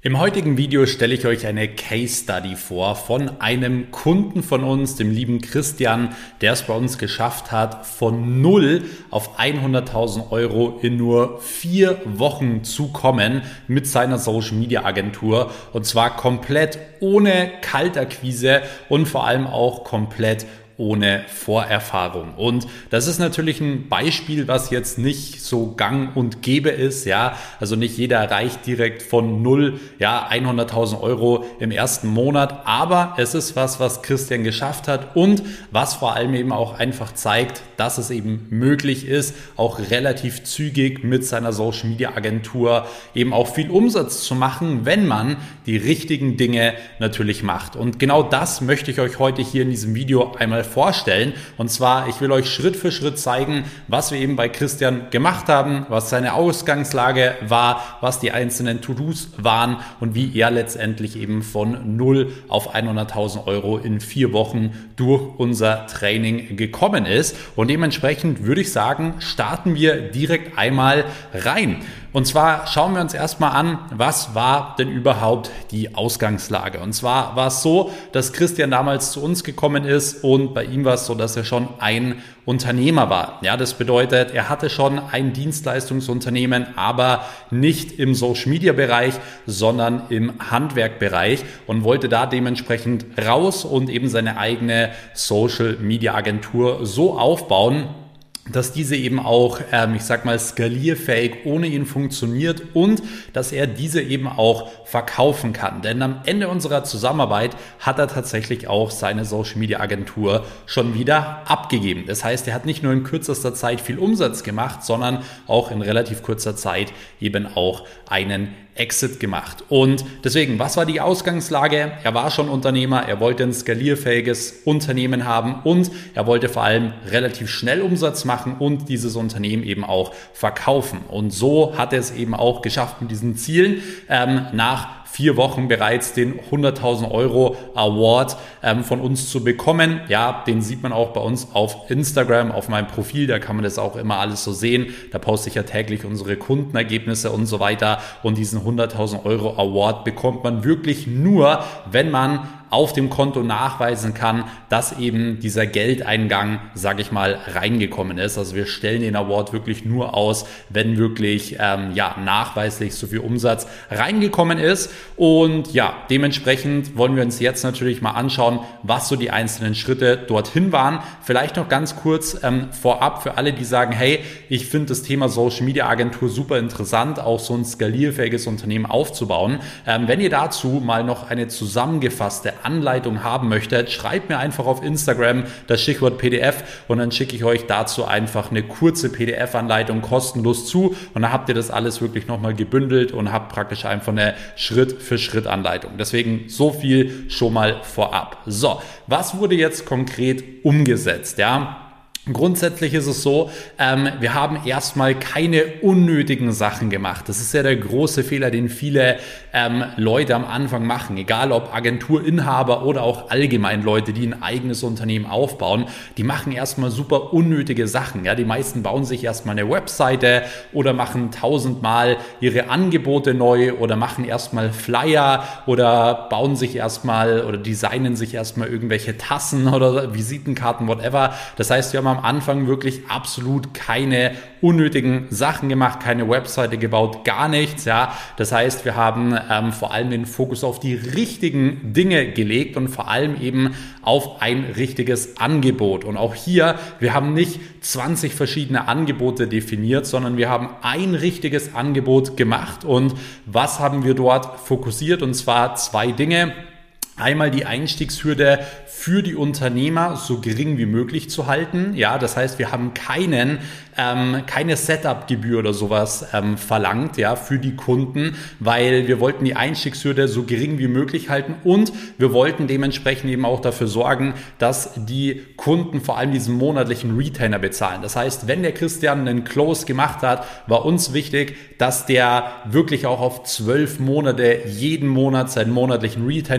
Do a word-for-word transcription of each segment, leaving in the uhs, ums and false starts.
Im heutigen Video stelle ich euch eine Case Study vor von einem Kunden von uns, dem lieben Christian, der es bei uns geschafft hat, von null auf hunderttausend Euro in nur vier Wochen zu kommen mit seiner Social Media Agentur, und zwar komplett ohne Kaltakquise und vor allem auch komplett ohne Vorerfahrung. Und das ist natürlich ein Beispiel, was jetzt nicht so gang und gäbe ist, ja. Also nicht jeder erreicht direkt von null, ja, hunderttausend Euro im ersten Monat. Aber es ist was, was Christian geschafft hat und was vor allem eben auch einfach zeigt, dass es eben möglich ist, auch relativ zügig mit seiner Social Media Agentur eben auch viel Umsatz zu machen, wenn man die richtigen Dinge natürlich macht. Und genau das möchte ich euch heute hier in diesem Video einmal vorstellen. Und zwar, ich will euch Schritt für Schritt zeigen, was wir eben bei Christian gemacht haben, was seine Ausgangslage war, was die einzelnen To-Dos waren und wie er letztendlich eben von null auf hunderttausend Euro in vier Wochen durch unser Training gekommen ist. Und dementsprechend würde ich sagen, starten wir direkt einmal rein. Und zwar schauen wir uns erstmal an, was war denn überhaupt die Ausgangslage? Und zwar war es so, dass Christian damals zu uns gekommen ist und bei ihm war es so, dass er schon ein Unternehmer war. Ja, das bedeutet, er hatte schon ein Dienstleistungsunternehmen, aber nicht im Social Media Bereich, sondern im Handwerkbereich und wollte da dementsprechend raus und eben seine eigene Social Media Agentur so aufbauen, dass diese eben auch, ähm, ich sag mal, skalierfähig ohne ihn funktioniert und dass er diese eben auch verkaufen kann. Denn am Ende unserer Zusammenarbeit hat er tatsächlich auch seine Social Media Agentur schon wieder abgegeben. Das heißt, er hat nicht nur in kürzester Zeit viel Umsatz gemacht, sondern auch in relativ kurzer Zeit eben auch einen Exit gemacht. Und deswegen, was war die Ausgangslage? Er war schon Unternehmer, er wollte ein skalierfähiges Unternehmen haben und er wollte vor allem relativ schnell Umsatz machen und dieses Unternehmen eben auch verkaufen. Und so hat er es eben auch geschafft mit diesen Zielen, ähm, nach vier Wochen bereits den hunderttausend Euro Award ähm, von uns zu bekommen. Ja, den sieht man auch bei uns auf Instagram, auf meinem Profil, da kann man das auch immer alles so sehen. Da poste ich ja täglich unsere Kundenergebnisse und so weiter. Und diesen hunderttausend Euro Award bekommt man wirklich nur, wenn man auf dem Konto nachweisen kann, dass eben dieser Geldeingang, sage ich mal, reingekommen ist. Also wir stellen den Award wirklich nur aus, wenn wirklich ähm, ja nachweislich so viel Umsatz reingekommen ist. Und ja, dementsprechend wollen wir uns jetzt natürlich mal anschauen, was so die einzelnen Schritte dorthin waren. Vielleicht noch ganz kurz ähm, vorab für alle, die sagen, hey, ich finde das Thema Social Media Agentur super interessant, auch so ein skalierfähiges Unternehmen aufzubauen. Ähm, wenn ihr dazu mal noch eine zusammengefasste Anleitung haben möchtet, schreibt mir einfach auf Instagram das Stichwort P D F und dann schicke ich euch dazu einfach eine kurze P D F-Anleitung kostenlos zu und dann habt ihr das alles wirklich nochmal gebündelt und habt praktisch einfach eine Schritt-für-Schritt-Anleitung. Deswegen so viel schon mal vorab. So, was wurde jetzt konkret umgesetzt? Ja, grundsätzlich ist es so, ähm, wir haben erstmal keine unnötigen Sachen gemacht. Das ist ja der große Fehler, den viele ähm, Leute am Anfang machen, egal ob Agenturinhaber oder auch allgemein Leute, die ein eigenes Unternehmen aufbauen. Die machen erstmal super unnötige Sachen. Ja, die meisten bauen sich erstmal eine Webseite oder machen tausendmal ihre Angebote neu oder machen erstmal Flyer oder bauen sich erstmal oder designen sich erstmal irgendwelche Tassen oder Visitenkarten, whatever. Das heißt, wir haben am Anfang wirklich absolut keine unnötigen Sachen gemacht, keine Webseite gebaut, gar nichts. Ja, das heißt, wir haben ähm, vor allem den Fokus auf die richtigen Dinge gelegt und vor allem eben auf ein richtiges Angebot. Und auch hier, wir haben nicht zwanzig verschiedene Angebote definiert, sondern wir haben ein richtiges Angebot gemacht. Und was haben wir dort fokussiert? Und zwar zwei Dinge. Einmal die Einstiegshürde für die Unternehmer so gering wie möglich zu halten. Ja, das heißt, wir haben keinen, ähm, keine Setup-Gebühr oder sowas ähm, verlangt, ja, für die Kunden, weil wir wollten die Einstiegshürde so gering wie möglich halten und wir wollten dementsprechend eben auch dafür sorgen, dass die Kunden vor allem diesen monatlichen Retainer bezahlen. Das heißt, wenn der Christian einen Close gemacht hat, war uns wichtig, dass der wirklich auch auf zwölf Monate jeden Monat seinen monatlichen Retainer bekommt,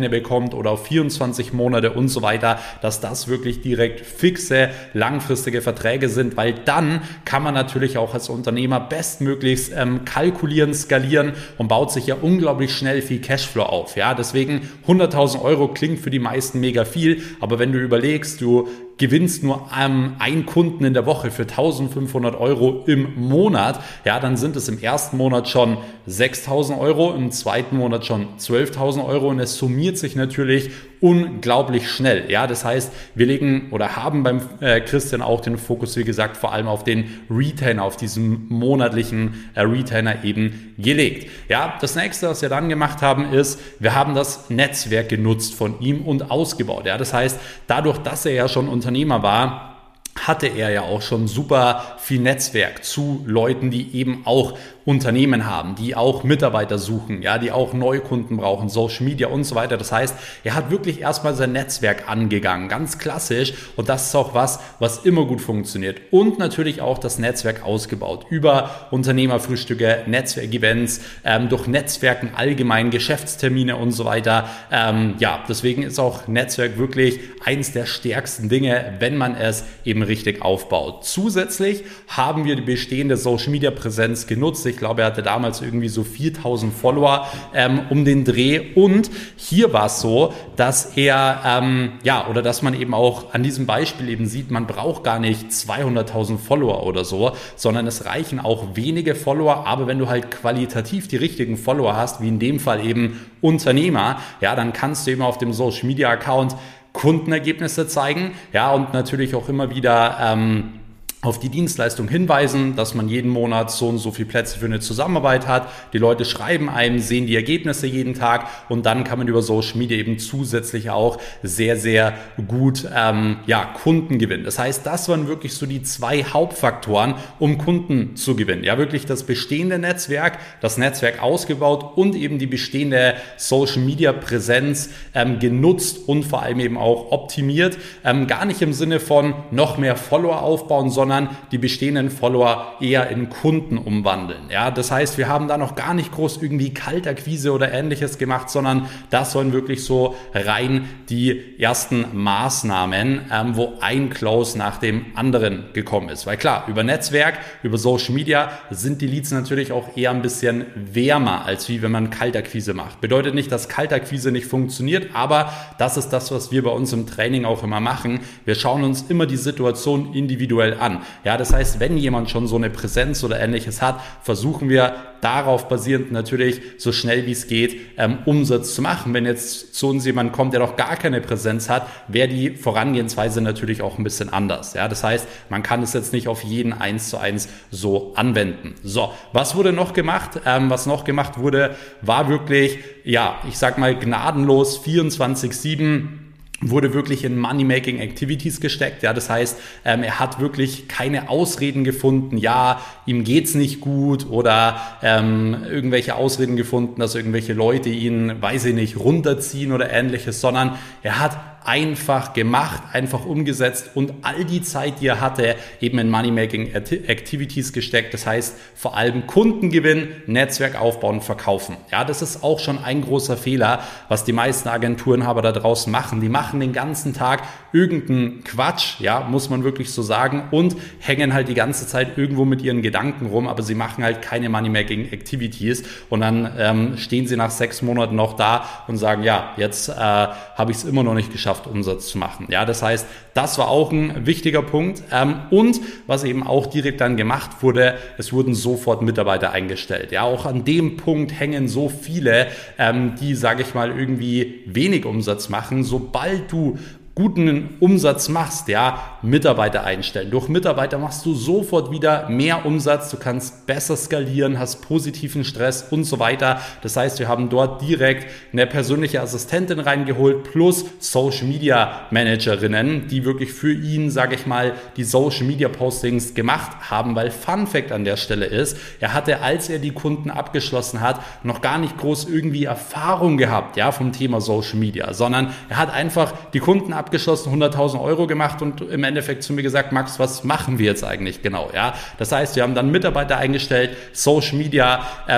kommt oder auf vierundzwanzig Monate und so weiter, dass das wirklich direkt fixe, langfristige Verträge sind, weil dann kann man natürlich auch als Unternehmer bestmöglichst ähm, kalkulieren, skalieren und baut sich ja unglaublich schnell viel Cashflow auf. Ja, deswegen hunderttausend Euro klingt für die meisten mega viel, aber wenn du überlegst, du gewinnst nur ähm, einen Kunden in der Woche für eintausendfünfhundert Euro im Monat, ja, dann sind es im ersten Monat schon sechstausend Euro, im zweiten Monat schon zwölftausend Euro und es summiert sich natürlich unglaublich schnell. Ja, das heißt, wir legen oder haben beim äh, Christian auch den Fokus, wie gesagt, vor allem auf den Retainer, auf diesen monatlichen äh, Retainer eben gelegt. Ja, das nächste, was wir dann gemacht haben, ist, wir haben das Netzwerk genutzt von ihm und ausgebaut. Ja, das heißt, dadurch, dass er ja schon Unternehmer war, hatte er ja auch schon super viel Netzwerk zu Leuten, die eben auch Unternehmen haben, die auch Mitarbeiter suchen, ja, die auch Neukunden brauchen, Social Media und so weiter. Das heißt, er hat wirklich erstmal sein Netzwerk angegangen, ganz klassisch, und das ist auch was, was immer gut funktioniert. Und natürlich auch das Netzwerk ausgebaut über Unternehmerfrühstücke, Netzwerkevents, ähm, durch Netzwerken allgemein, Geschäftstermine und so weiter. Ähm, ja, deswegen ist auch Netzwerk wirklich eins der stärksten Dinge, wenn man es eben richtig aufbaut. Zusätzlich haben wir die bestehende Social Media Präsenz genutzt. Ich glaube, er hatte damals irgendwie so viertausend Follower ähm, um den Dreh. Und hier war es so, dass er, ähm, ja, oder dass man eben auch an diesem Beispiel eben sieht, man braucht gar nicht zweihunderttausend Follower oder so, sondern es reichen auch wenige Follower. Aber wenn du halt qualitativ die richtigen Follower hast, wie in dem Fall eben Unternehmer, ja, dann kannst du eben auf dem Social Media Account Kundenergebnisse zeigen, ja, und natürlich auch immer wieder ähm, auf die Dienstleistung hinweisen, dass man jeden Monat so und so viele Plätze für eine Zusammenarbeit hat. Die Leute schreiben einem, sehen die Ergebnisse jeden Tag und dann kann man über Social Media eben zusätzlich auch sehr, sehr gut ähm, ja, Kunden gewinnen. Das heißt, das waren wirklich so die zwei Hauptfaktoren, um Kunden zu gewinnen. Ja, wirklich das bestehende Netzwerk, das Netzwerk ausgebaut und eben die bestehende Social Media Präsenz ähm, genutzt und vor allem eben auch optimiert. Ähm, gar nicht im Sinne von noch mehr Follower aufbauen, sondern sondern die bestehenden Follower eher in Kunden umwandeln. Ja, das heißt, wir haben da noch gar nicht groß irgendwie Kaltakquise oder Ähnliches gemacht, sondern das sollen wirklich so rein die ersten Maßnahmen, ähm, wo ein Close nach dem anderen gekommen ist. Weil klar, über Netzwerk, über Social Media sind die Leads natürlich auch eher ein bisschen wärmer, als wie wenn man Kaltakquise macht. Bedeutet nicht, dass Kaltakquise nicht funktioniert, aber das ist das, was wir bei uns im Training auch immer machen. Wir schauen uns immer die Situation individuell an. Ja, das heißt, wenn jemand schon so eine Präsenz oder Ähnliches hat, versuchen wir darauf basierend natürlich so schnell wie es geht ähm, Umsatz zu machen. Wenn jetzt zu uns jemand kommt, der noch gar keine Präsenz hat, wäre die Vorangehensweise natürlich auch ein bisschen anders. Ja, das heißt, man kann es jetzt nicht auf jeden eins zu eins so anwenden. So, was wurde noch gemacht? Ähm, was noch gemacht wurde, war wirklich, ja, ich sag mal gnadenlos vierundzwanzig sieben wurde wirklich in Money-Making Activities gesteckt. Ja, das heißt, ähm, er hat wirklich keine Ausreden gefunden. Ja, ihm geht's nicht gut oder ähm, irgendwelche Ausreden gefunden, dass irgendwelche Leute ihn, weiß ich nicht, runterziehen oder Ähnliches, sondern er hat einfach gemacht, einfach umgesetzt und all die Zeit, die er hatte, eben in Money-Making Activities gesteckt. Das heißt, vor allem Kundengewinn, Netzwerk aufbauen, verkaufen. Ja, das ist auch schon ein großer Fehler, was die meisten Agenturenhaber da draußen machen. Die machen den ganzen Tag irgendeinen Quatsch, ja, muss man wirklich so sagen, und hängen halt die ganze Zeit irgendwo mit ihren Gedanken rum, aber sie machen halt keine Money-Making Activities und dann ähm, stehen sie nach sechs Monaten noch da und sagen, ja, jetzt äh, habe ich es immer noch nicht geschafft, Umsatz zu machen. Ja, das heißt, das war auch ein wichtiger Punkt. Ähm, und was eben auch direkt dann gemacht wurde, es wurden sofort Mitarbeiter eingestellt. Ja, auch an dem Punkt hängen so viele, ähm, die, sage ich mal, irgendwie wenig Umsatz machen. Sobald du guten Umsatz machst, ja, Mitarbeiter einstellen. Durch Mitarbeiter machst du sofort wieder mehr Umsatz, du kannst besser skalieren, hast positiven Stress und so weiter. Das heißt, wir haben dort direkt eine persönliche Assistentin reingeholt plus Social Media Managerinnen, die wirklich für ihn, sage ich mal, die Social Media Postings gemacht haben, weil Fun Fact an der Stelle ist, er hatte, als er die Kunden abgeschlossen hat, noch gar nicht groß irgendwie Erfahrung gehabt, ja, vom Thema Social Media, sondern er hat einfach die Kunden abgeschlossen, abgeschlossen, hunderttausend Euro gemacht und im Endeffekt zu mir gesagt, Max, was machen wir jetzt eigentlich genau? Ja, das heißt, wir haben dann Mitarbeiter eingestellt, Social Media, ähm,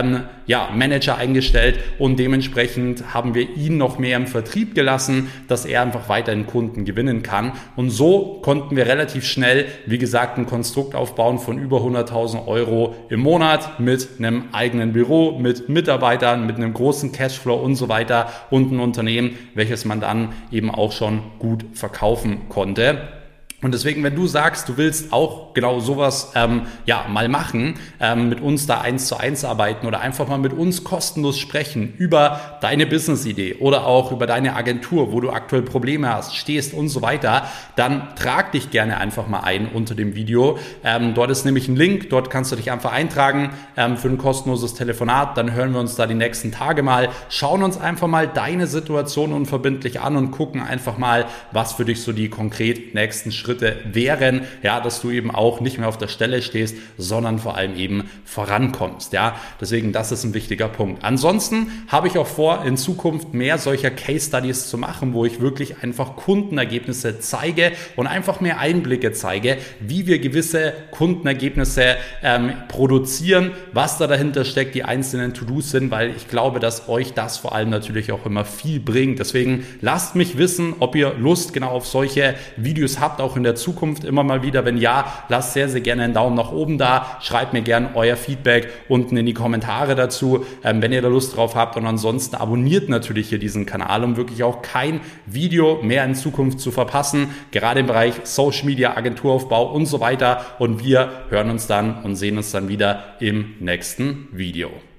ja, Manager eingestellt und dementsprechend haben wir ihn noch mehr im Vertrieb gelassen, dass er einfach weiterhin Kunden gewinnen kann. Und so konnten wir relativ schnell, wie gesagt, ein Konstrukt aufbauen von über hunderttausend Euro im Monat mit einem eigenen Büro, mit Mitarbeitern, mit einem großen Cashflow und so weiter und ein Unternehmen, welches man dann eben auch schon gut verkaufen konnte. Und deswegen, wenn du sagst, du willst auch genau sowas ähm, ja mal machen, ähm, mit uns da eins zu eins arbeiten oder einfach mal mit uns kostenlos sprechen über deine Business-Idee oder auch über deine Agentur, wo du aktuell Probleme hast, stehst und so weiter, dann trag dich gerne einfach mal ein unter dem Video. Ähm, dort ist nämlich ein Link, dort kannst du dich einfach eintragen ähm, für ein kostenloses Telefonat. Dann hören wir uns da die nächsten Tage mal, schauen uns einfach mal deine Situation unverbindlich an und gucken einfach mal, was für dich so die konkret nächsten Schritte wären, ja, dass du eben auch nicht mehr auf der Stelle stehst, sondern vor allem eben vorankommst, ja. Deswegen, das ist ein wichtiger Punkt. Ansonsten habe ich auch vor, in Zukunft mehr solcher Case Studies zu machen, wo ich wirklich einfach Kundenergebnisse zeige und einfach mehr Einblicke zeige, wie wir gewisse Kundenergebnisse ähm, produzieren, was da dahinter steckt, die einzelnen To-Dos sind, weil ich glaube, dass euch das vor allem natürlich auch immer viel bringt. Deswegen lasst mich wissen, ob ihr Lust genau auf solche Videos habt, auch in der Zukunft immer mal wieder. Wenn ja, lasst sehr, sehr gerne einen Daumen nach oben da. Schreibt mir gerne euer Feedback unten in die Kommentare dazu, ähm, wenn ihr da Lust drauf habt. Und ansonsten abonniert natürlich hier diesen Kanal, um wirklich auch kein Video mehr in Zukunft zu verpassen. Gerade im Bereich Social Media, Agenturaufbau und so weiter. Und wir hören uns dann und sehen uns dann wieder im nächsten Video.